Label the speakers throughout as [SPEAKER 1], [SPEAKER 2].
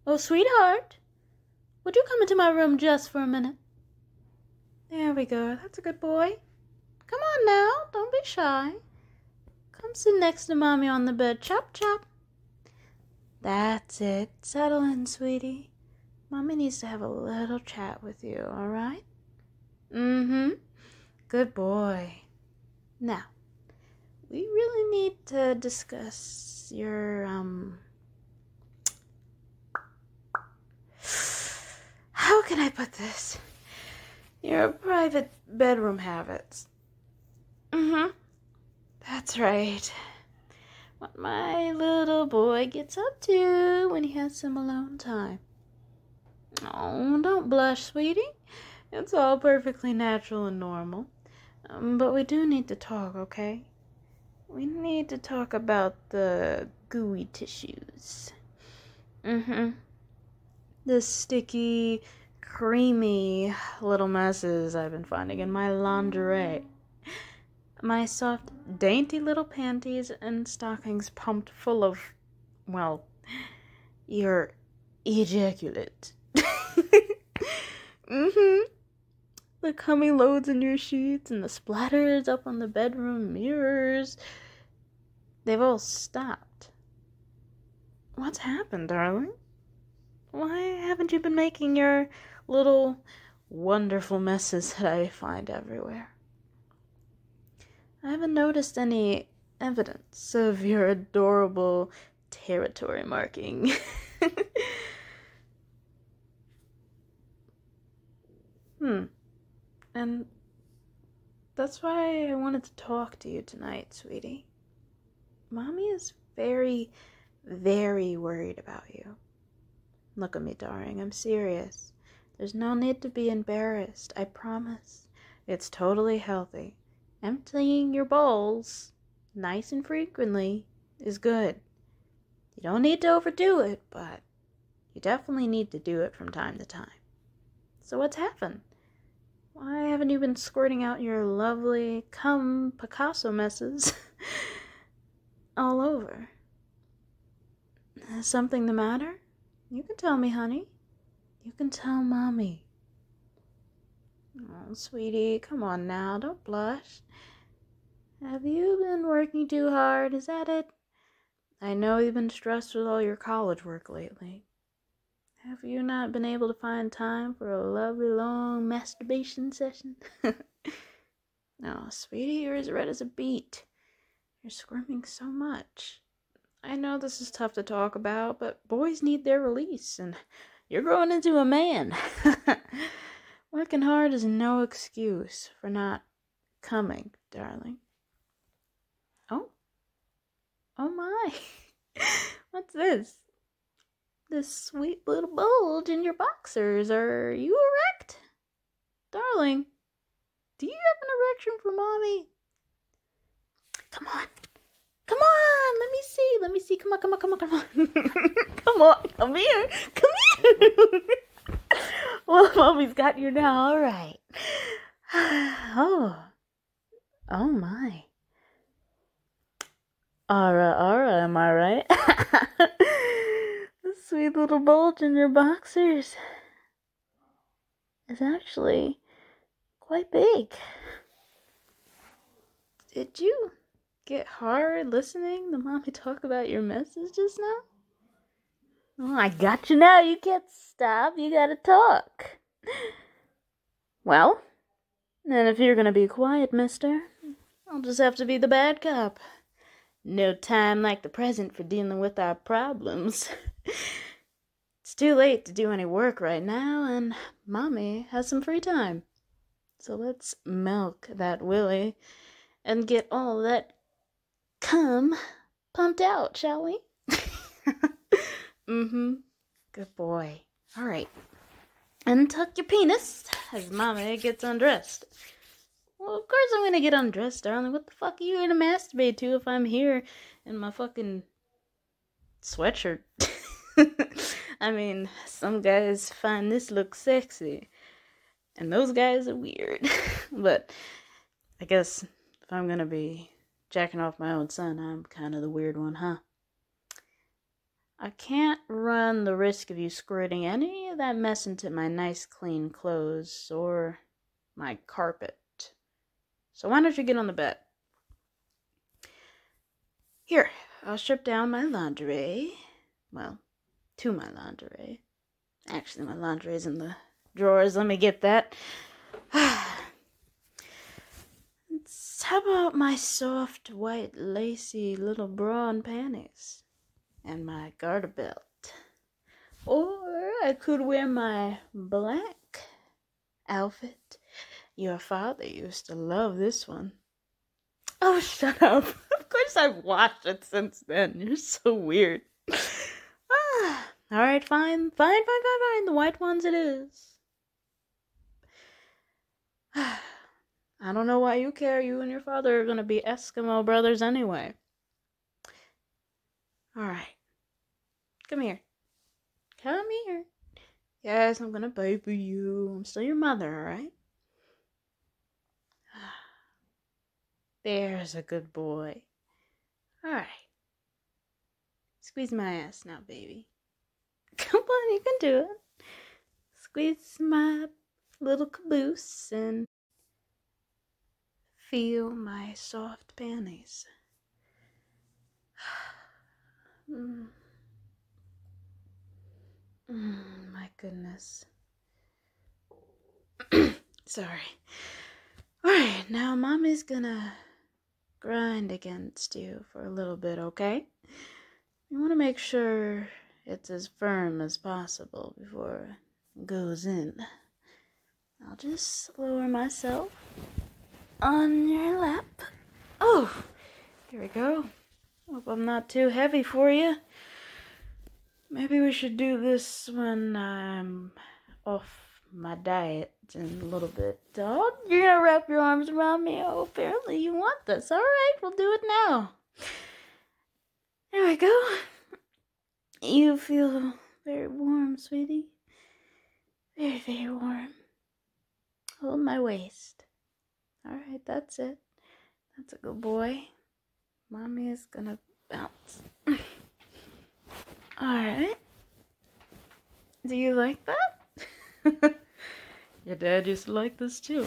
[SPEAKER 1] Oh, sweetheart, would you come into my room just for a minute? There we go. That's a good boy. Come on now. Don't be shy. Come sit next to Mommy on the bed. Chop, chop. That's it. Settle in, sweetie. Mommy needs to have a little chat with you, all right? Mm-hmm. Good boy. Now, we really need to discuss your, how can I put this? Your private bedroom habits. Mm-hmm. That's right. What my little boy gets up to when he has some alone time. Oh, don't blush, sweetie. It's all perfectly natural and normal. But we do need to talk, okay? We need to talk about the gooey tissues. Mm-hmm. The sticky, creamy little messes I've been finding in my lingerie. My soft, dainty little panties and stockings pumped full of, well, your ejaculate. Mm-hmm. The coming loads in your sheets and the splatters up on the bedroom mirrors. They've all stopped. What's happened, darling? Why haven't you been making your little wonderful messes that I find everywhere? I haven't noticed any evidence of your adorable territory marking. And that's why I wanted to talk to you tonight, sweetie. Mommy is very, very worried about you. Look at me, darling. I'm serious. There's no need to be embarrassed. I promise. It's totally healthy. Emptying your bowls, nice and frequently, is good. You don't need to overdo it, but you definitely need to do it from time to time. So what's happened? Why haven't you been squirting out your lovely Picasso messes all over? Is something the matter? You can tell me, honey. You can tell Mommy. Oh, sweetie, come on now. Don't blush. Have you been working too hard? Is that it? I know you've been stressed with all your college work lately. Have you not been able to find time for a lovely long masturbation session? No, sweetie, you're as red as a beet. You're squirming so much. I know this is tough to talk about, but boys need their release, and you're growing into a man. Working hard is no excuse for not coming, darling. Oh my. What's this? This sweet little bulge in your boxers. Are you erect? Darling, do you have an erection for Mommy? Come on. Come on. Let me see. Come on. Come here. Well, Mommy's got you now. All right. Oh my. Ara, am I right? The sweet little bulge in your boxers is actually quite big. Did you get hard listening to Mommy talk about your messes just now? Oh, I got you now. You can't stop. You gotta talk. Well, then if you're gonna be quiet, mister, I'll just have to be the bad cop. No time like the present for dealing with our problems. It's too late to do any work right now, and Mommy has some free time. So let's milk that willy and get all that cum pumped out, shall we? Mm-hmm. Good boy. All right. Untuck your penis as Mommy gets undressed. Well, of course I'm gonna get undressed, darling. What the fuck are you gonna masturbate to if I'm here in my fucking sweatshirt? I mean, some guys find this look sexy, and those guys are weird. But I guess if I'm gonna be jacking off my own son, I'm kind of the weird one, huh? I can't run the risk of you squirting any of that mess into my nice clean clothes or my carpet. So why don't you get on the bed? Here, I'll strip down my lingerie. Well, to my lingerie. Actually, my lingerie is in the drawers. Let me get that. How about my soft, white, lacy little bra and panties? And my garter belt. Or I could wear my black outfit. Your father used to love this one. Oh, shut up. Of course I've washed it since then. You're so weird. Alright, fine. The white ones it is. I don't know why you care. You and your father are gonna be Eskimo brothers anyway. Alright. Come here. Come here. Yes, I'm gonna pay for you. I'm still your mother, alright? There's a good boy. Alright. Squeeze my ass now, baby. Come on, you can do it. Squeeze my little caboose and feel my soft panties. My goodness. Sorry. Alright, now mommy's gonna grind against you for a little bit, okay? You want to make sure it's as firm as possible before it goes in. I'll just lower myself on your lap. Oh, here we go. Hope I'm not too heavy for you. Maybe we should do this when I'm off my diet in a little bit. Oh, you're gonna wrap your arms around me? Oh, apparently you want this. Alright, we'll do it now. There we go. You feel very warm, sweetie. Very, very warm. Hold my waist. Alright, that's it. That's a good boy. Mommy is gonna bounce. Alright. Do you like that? Your dad used to like this too.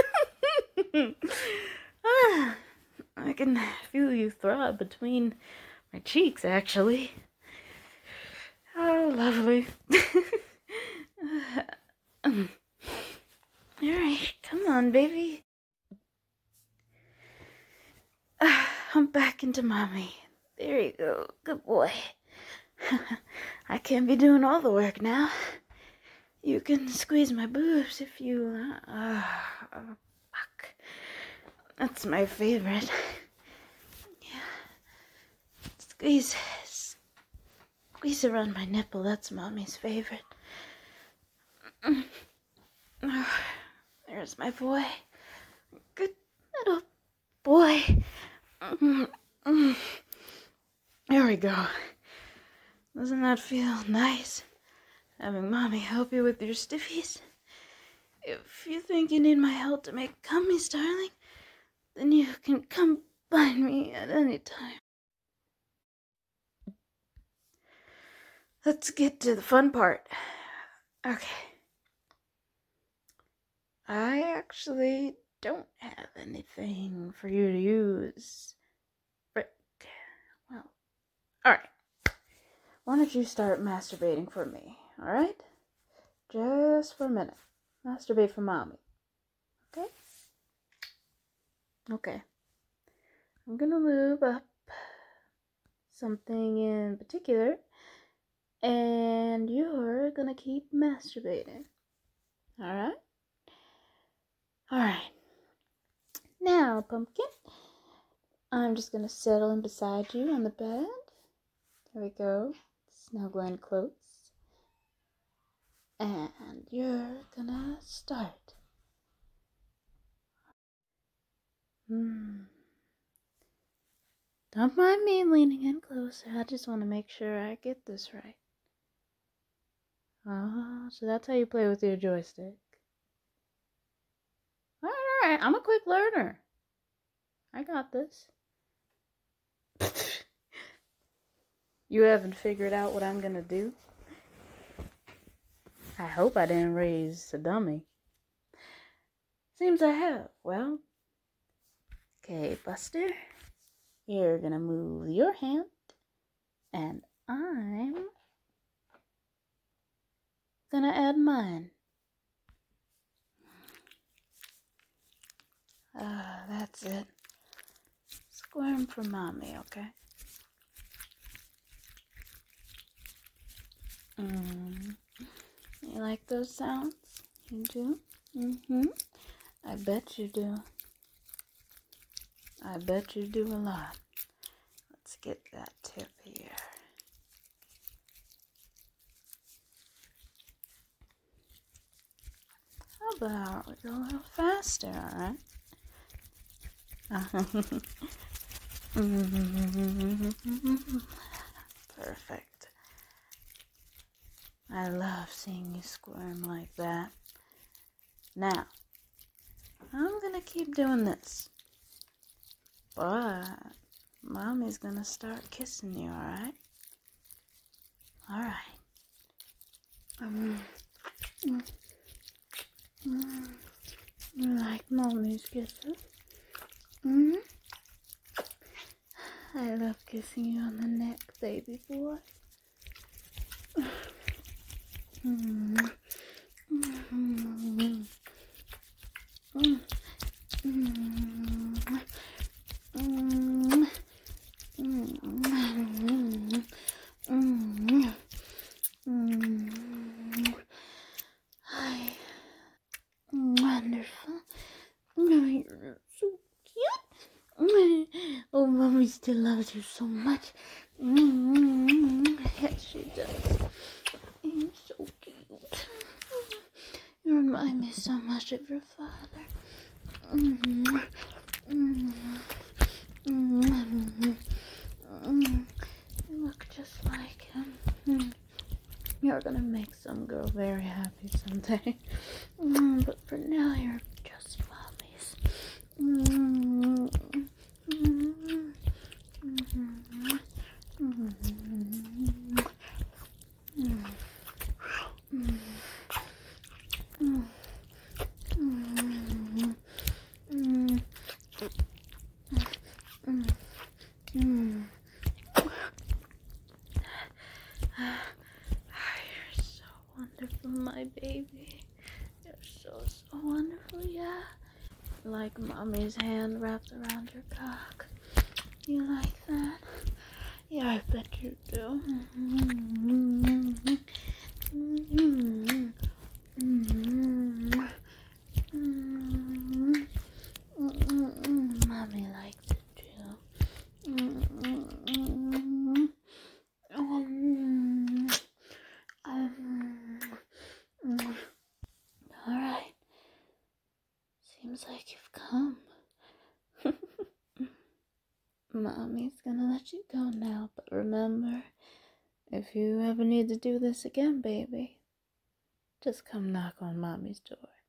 [SPEAKER 1] I can feel you throb between my cheeks, actually. Oh, lovely. Alright, come on, baby. Hump back into mommy. There you go. Good boy. I can't be doing all the work now. You can squeeze my boobs if you... fuck. That's my favorite. Yeah. Squeeze around my nipple. That's mommy's favorite. There's my boy. Good little boy. There we go. Doesn't that feel nice? Having mommy help you with your stiffies? If you think you need my help to make gummies, darling, then you can come find me at any time. Let's get to the fun part. Okay. I actually don't have anything for you to use. Frick. Well, alright. Why don't you start masturbating for me, alright? Just for a minute. Masturbate for mommy. Okay? Okay. I'm gonna lube up something in particular, and you're gonna keep masturbating. Alright? Alright. Now, pumpkin, I'm just gonna settle in beside you on the bed. There we go. Snuggle in close. And you're gonna start. Don't mind me leaning in closer. I just want to make sure I get this right. Oh, so that's how you play with your joystick. Alright, I'm a quick learner. I got this. You haven't figured out what I'm gonna do? I hope I didn't raise a dummy. Seems I have. Well, okay, Buster. You're gonna move your hand, and I'm gonna add mine. That's it. Squirm for mommy, okay? You like those sounds? You do? I bet you do. I bet you do a lot. Let's get that tip here. How about we go a little faster, alright? Perfect. I love seeing you squirm like that. Now, I'm gonna keep doing this. But mommy's gonna start kissing you, alright? Alright. You like mommy's kisses? I love kissing you on the neck, baby boy. Hi. Wonderful. You're so cute. Oh, mommy still loves you so much. Yes, she does. You're so cute. You remind me so much of your father. You look just like him. You're gonna make some girl very happy someday. But for now, you're just mommy's. You're so wonderful, my baby. You're so wonderful, yeah. Like mommy's hand wrapped around your cock. You like that? Yeah, I bet you do. Mommy likes it too. Alright. Seems like you've come. Mommy's gonna let you go now, but remember, if you ever need to do this again, baby, just come knock on Mommy's door.